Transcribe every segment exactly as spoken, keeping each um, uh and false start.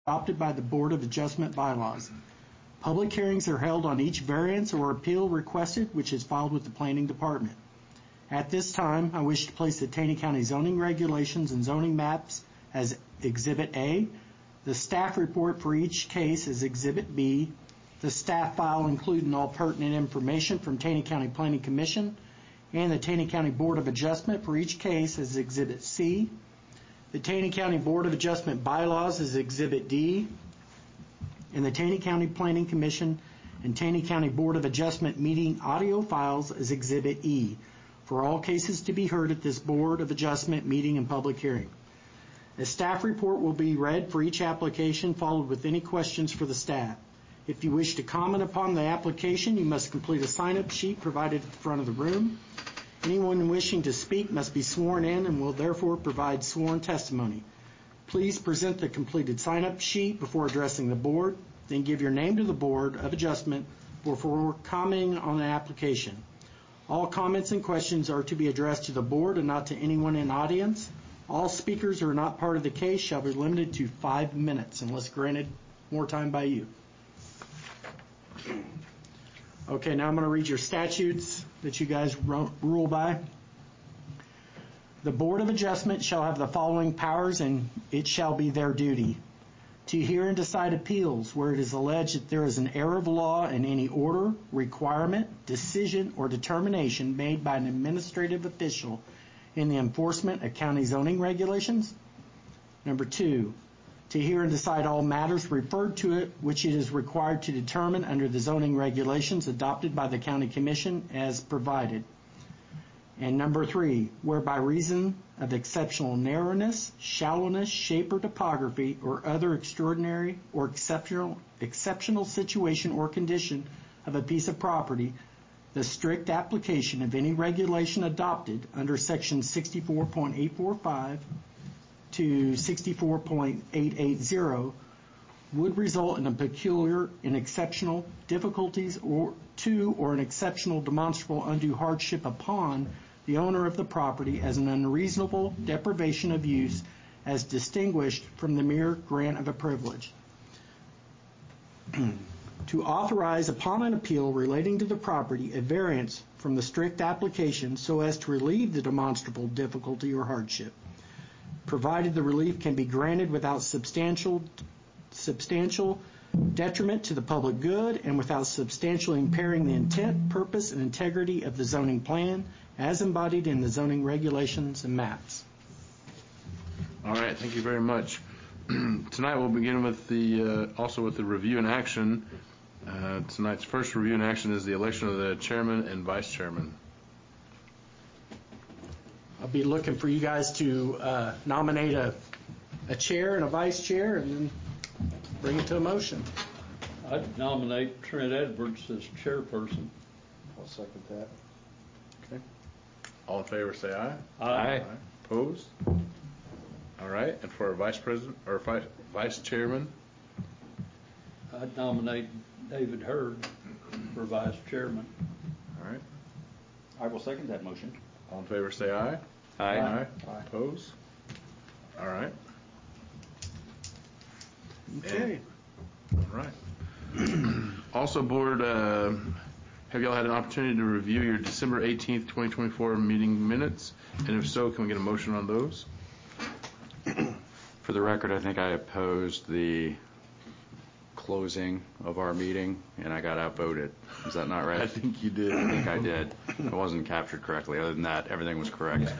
adopted by the Board of Adjustment bylaws. Public hearings are held on each variance or appeal requested, which is filed with the Planning Department. At this time, I wish to place the Taney County zoning regulations and zoning maps as Exhibit A, the staff report for each case as Exhibit B, the staff file including all pertinent information from Taney County Planning Commission, and the Taney County Board of Adjustment for each case as Exhibit C, the Taney County Board of Adjustment bylaws as Exhibit D, and the Taney County Planning Commission and Taney County Board of Adjustment meeting audio files as Exhibit E, for all cases to be heard at this Board of Adjustment meeting and public hearing. A staff report will be read for each application, followed with any questions for the staff. If you wish to comment upon the application, you must complete a sign-up sheet provided at the front of the room. Anyone wishing to speak must be sworn in and will therefore provide sworn testimony. Please present the completed sign-up sheet before addressing the board, then give your name to the Board of Adjustment before commenting on the application. All comments and questions are to be addressed to the board and not to anyone in audience. All speakers who are not part of the case shall be limited to five minutes unless granted more time by you. Okay, now I'm going to read your statutes that you guys rule by. The Board of Adjustment shall have the following powers, and it shall be their duty: to hear and decide appeals where it is alleged that there is an error of law in any order, requirement, decision, or determination made by an administrative official in the enforcement of county zoning regulations. Number two, to hear and decide all matters referred to it which it is required to determine under the zoning regulations adopted by the County Commission as provided. And number three, where by reason of exceptional narrowness, shallowness, shape, or topography, or other extraordinary or exceptional exceptional situation or condition of a piece of property, the strict application of any regulation adopted under section sixty-four point eight four five to sixty-four point eight eight zero would result in a peculiar and exceptional difficulties or to or an exceptional demonstrable undue hardship upon the owner of the property as an unreasonable deprivation of use as distinguished from the mere grant of a privilege. To authorize upon an appeal relating to the property a variance from the strict application so as to relieve the demonstrable difficulty or hardship, provided the relief can be granted without substantial substantial detriment to the public good and without substantially impairing the intent, purpose, and integrity of the zoning plan as embodied in the zoning regulations and maps. All right, thank you very much. Tonight we'll begin with the uh, also with the review and action. Uh, tonight's first review and action is the election of the chairman and vice chairman. I'll be looking for you guys to uh, nominate a, a chair and a vice chair and then bring it to a motion. I'd nominate Trent Edwards as chairperson. I'll second that. Okay. All in favor say aye. Aye. Aye. Opposed? All right. And for our vice president or vice, vice chairman? I'd nominate David Hurd for vice chairman. All right. I will second that motion. All in favor say aye. Aye. Aye. Aye. Opposed? All right. Okay. And, all right. Also, board, uh, have y'all had an opportunity to review your December eighteenth, twenty twenty-four meeting minutes? And if so, can we get a motion on those? For the record, I think I opposed the closing of our meeting, and I got outvoted. Is that not right? I think you did. I think I did. It wasn't captured correctly. Other than that, everything was correct.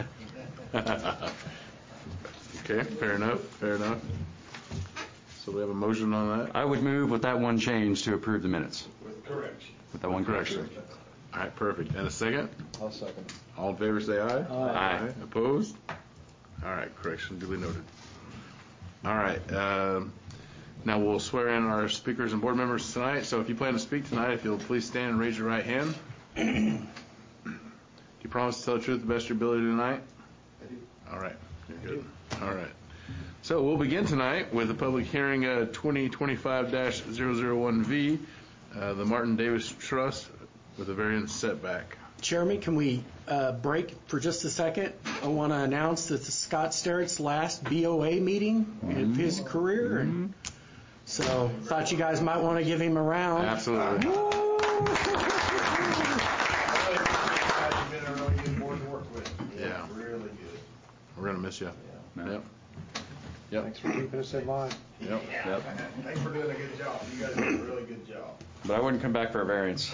Okay, fair enough, fair enough. So we have a motion on that? I would move with that one change to approve the minutes. With correction. With that one correction. All right, perfect. And a second? I'll second. All in favor say aye. Aye. Aye. Opposed? All right, correction duly noted. All right, um, now we'll swear in our speakers and board members tonight. So if you plan to speak tonight, if you'll please stand and raise your right hand. Do you promise to tell the truth the best of your ability tonight? I do. All right, you're good. All right. So we'll begin tonight with the public hearing uh, twenty twenty-five dash zero zero one V, uh, the Martin Davis Trust with a variance setback. Chairman, can we uh, break for just a second? I want to announce that the Scott Sterrett's last B O A meeting mm-hmm. of his career, and So thought you guys might want to give him a round. Absolutely. You've been a really good board to work with. Yeah. Really good. We're going to miss you. No. Yep. Yep. Thanks for keeping us in line. Yep. Yep. Thanks for doing a good job. You guys did a really good job. But I wouldn't come back for a variance.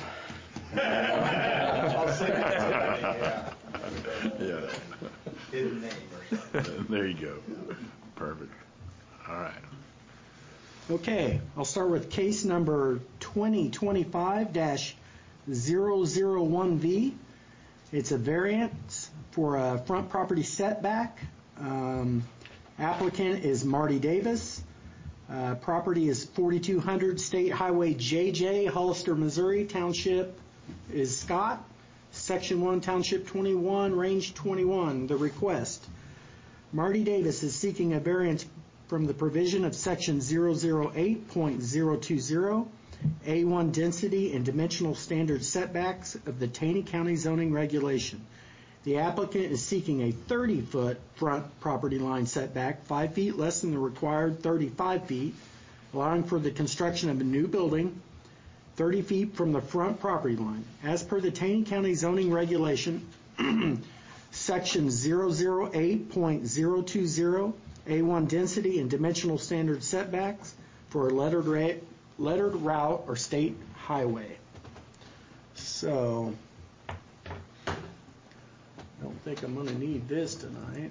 I'll say that, yeah. Yeah. Hidden name or something. There you go. Perfect. All right. Okay, I'll start with case number twenty twenty-five dash zero zero one V. It's a variance for a front property setback. Um, applicant is Marty Davis. Uh, property is forty-two hundred State Highway J J, Hollister, Missouri. Township is Scott. Section one, Township twenty-one, Range twenty-one. The request. Marty Davis is seeking a variance from the provision of Section zero zero eight point zero two zero, A one density and dimensional standard setbacks of the Taney County zoning regulation. The applicant is seeking a thirty-foot front property line setback, five feet less than the required thirty-five feet, allowing for the construction of a new building thirty feet from the front property line. As per the Taney County zoning regulation, Section zero zero eight point zero two zero, A one density and dimensional standard setbacks for a lettered, ra- lettered route or state highway. So, I don't think I'm going to need this tonight.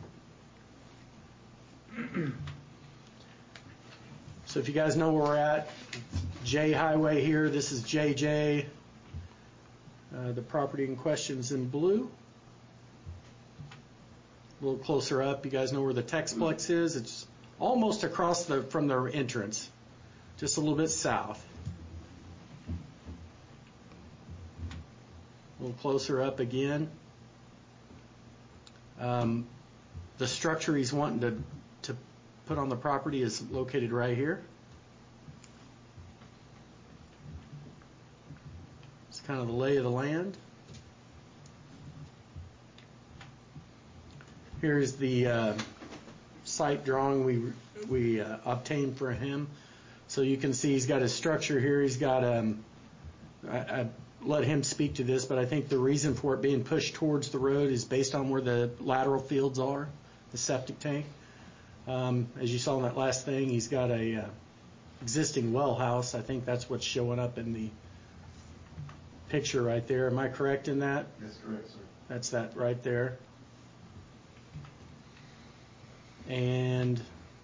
So if you guys know where we're at, J Highway here, this is J J. Uh, the property in question is in blue. A little closer up, you guys know where the Texplex is. It's almost across the from the entrance, just a little bit south. A little closer up again. Um, the structure he's wanting to, to put on the property is located right here. It's kind of the lay of the land. Here's the uh, site drawing we we uh, obtained for him. So you can see he's got his structure here. He's got, um, I, I let him speak to this, but I think the reason for it being pushed towards the road is based on where the lateral fields are, the septic tank. Um, as you saw in that last thing, he's got a uh, existing well house. I think that's what's showing up in the picture right there. Am I correct in that? That's correct, sir. That's that right there. And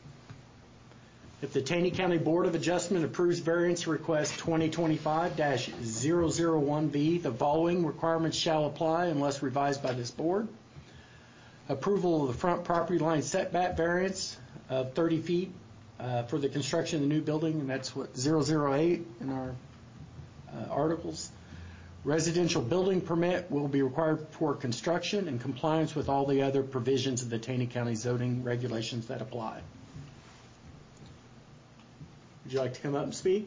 if the Taney County Board of Adjustment approves variance request twenty twenty-five dash zero zero one V, the following requirements shall apply unless revised by this board. Approval of the front property line setback variance of thirty feet uh, for the construction of the new building, and that's what zero zero eight in our uh, articles. Residential building permit will be required for construction in compliance with all the other provisions of the Taney County zoning regulations that apply. Would you like to come up and speak?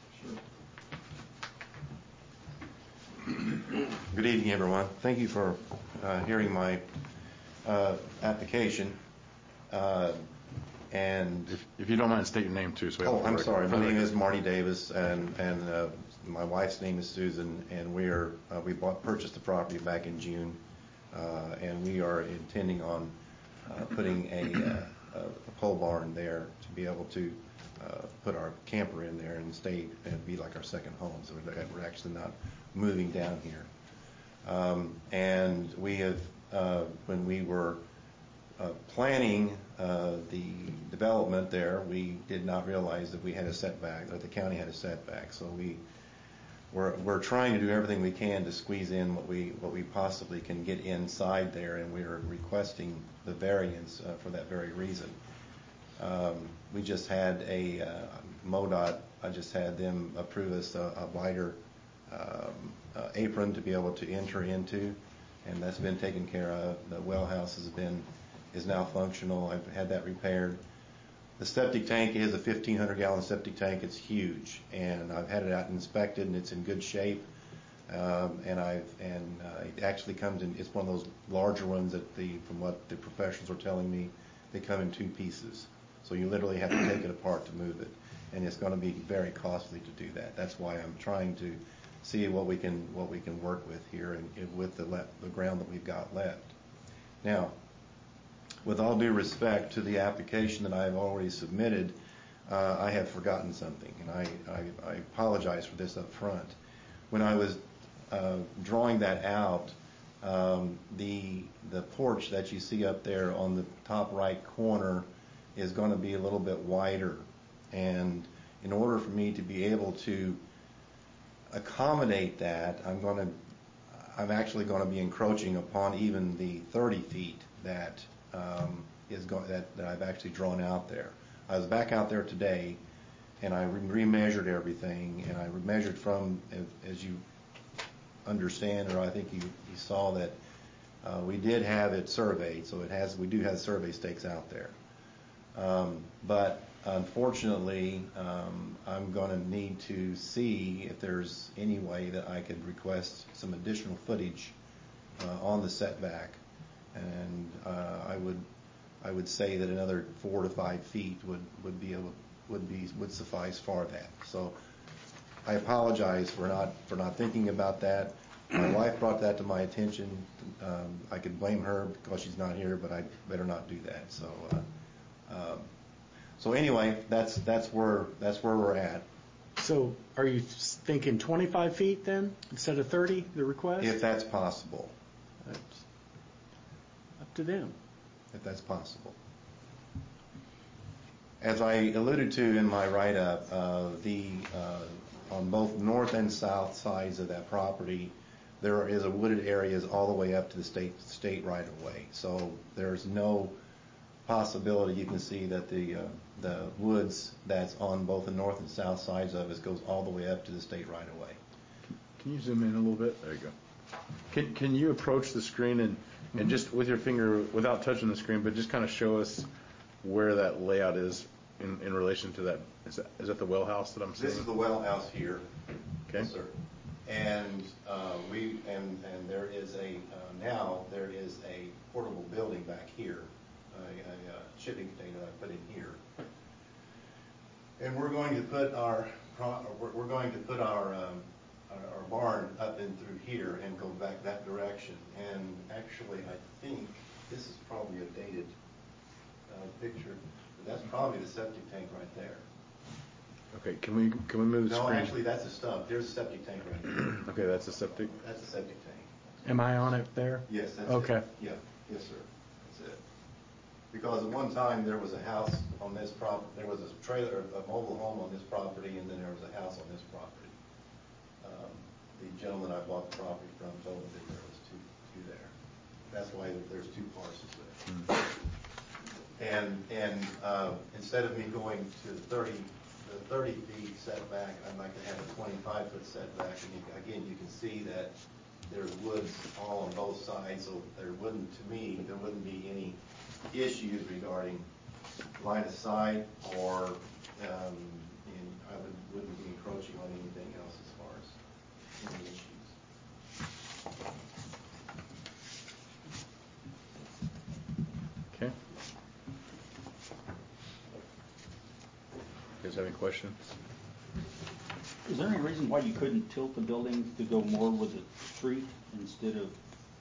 Good evening, everyone. Thank you for uh, hearing my uh, application. Uh, and If, if you don't mind, state your name too. So we have oh, it I'm for sorry. record. My name is Marty Davis, and and uh, my wife's name is Susan, and we are uh, we bought purchased the property back in June, uh, and we are intending on uh, putting a, uh, a pole barn there to be able to uh, put our camper in there and stay and be like our second home. So we're, we're actually not moving down here. Um, and we have, uh, when we were uh, planning uh, the development there, we did not realize that we had a setback, that the county had a setback. So we we're we're trying to do everything we can to squeeze in what we what we possibly can get inside there, and we are requesting the variance uh, for that very reason. Um, we just had a uh, MoDOT. I just had them approve us a, a wider um, uh, apron to be able to enter into, and that's been taken care of. The well house has been is now functional. I've had that repaired. The septic tank is a fifteen hundred gallon septic tank. It's huge, and I've had it out and inspected, and it's in good shape. Um, and I've and uh, it actually comes in. It's one of those larger ones that the from what the professionals were telling me, they come in two pieces. So you literally have to take it apart to move it. and it's going to be very costly to do that. That's why I'm trying to see what we can what we can work with here and, and with the le- the ground that we've got left. Now, with all due respect to the application that I've already submitted, uh, I have forgotten something, and I, I, I apologize for this up front. When I was uh, drawing that out, um, the the porch that you see up there on the top right corner is going to be a little bit wider, and in order for me to be able to accommodate that, I'm going to I'm actually going to be encroaching upon even the thirty feet that um, is go- that, that I've actually drawn out there. I was back out there today, and I re- remeasured everything, and I measured from, as you understand, or I think you, you saw that uh, we did have it surveyed, so it has we do have survey stakes out there. Um, but unfortunately, um, I'm going to need to see if there's any way that I could request some additional footage uh, on the setback, and uh, I would I would say that another four to five feet would would be able would be would suffice for that. So I apologize for not for not thinking about that. My wife brought that to my attention. Um, I could blame her because she's not here, but I better not do that. So. Uh, um, So anyway, that's that's where that's where we're at. So are you thinking twenty-five feet then instead of thirty, the request? If that's possible. That's up to them. If that's possible. As I alluded to in my write-up, uh, the uh, on both north and south sides of that property, there is a wooded areas all the way up to the state state right-of-way. So there's no possibility you can see that the uh, the woods that's on both the north and south sides of it goes all the way up to the state right-of-way. Can you zoom in a little bit? There you go. Can Can you approach the screen and, and just with your finger, without touching the screen, but just kind of show us where that layout is in, in relation to that? Is that is that the well house that I'm seeing? This is the well house here. Okay. Yes, sir. And uh, we and and there is a uh, now there is a portable building back here, a, a, a shipping container that I put in here. And we're going to put our we're, we're going to put our, um, our our barn up in through here and go back that direction. And actually, I think this is probably a dated uh, picture. But that's probably the septic tank right there. Okay. Can we can we move the No, screen? actually, that's a stump. There's a septic tank right there. Okay, that's a septic. That's a septic tank. Am I on it there? Yes, that's Okay. it. Yeah, yes, sir. That's it. Because at one time, there was a house on this prop, there was a trailer, a mobile home on this property, and then there was a house on this property. Um, The gentleman I bought the property from told me that there was two, two there. That's why there's two parcels there. And, and uh, instead of me going to the thirty, the thirty feet setback, I'd like to have a twenty-five foot setback. And you, again, you can see that there's woods all on both sides, so there wouldn't, to me, there wouldn't be any issues regarding line of sight or um, and I would, wouldn't be encroaching on anything else as far as any issues. Okay. You guys have any questions? Is there any reason why you couldn't tilt the building to go more with the street instead of,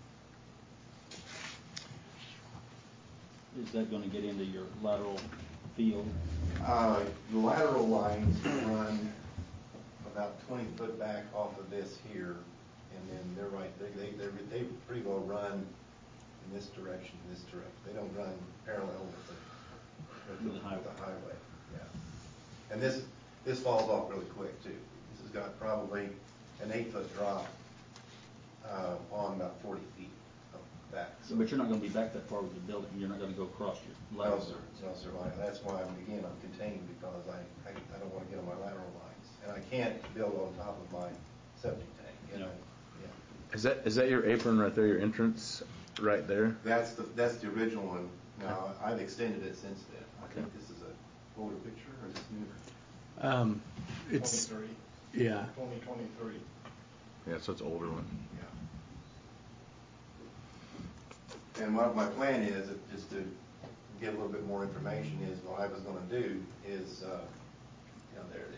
is that going to get into your lateral field? Uh, the lateral lines run about twenty foot back off of this here, and then they're right, they, they, they're, they pretty well run in this direction, this direction. They don't run parallel with the, with the, With the highway. with the highway, yeah. And this, this falls off really quick too. This has got probably an eight foot drop, uh, on about forty feet of back. So- But you're not going to be back that far with the building. You're not going to go across your No, lateral. sir, no, sir, I- that's why, I'm again, I'm contained, because I, I, I don't want to get on my lateral lines. And I can't build on top of my septic tank, you know? Yeah. Is that is that your apron right there? Your entrance right there? That's the, that's the original one. Now, I've extended it since then. I think Okay. this is a older picture, or is this newer? Um, it's, Twenty-three, yeah. twenty twenty-three. Yeah, so it's an older one. Yeah. And what my plan is, just to get a little bit more information, is what I was gonna do is, uh, there it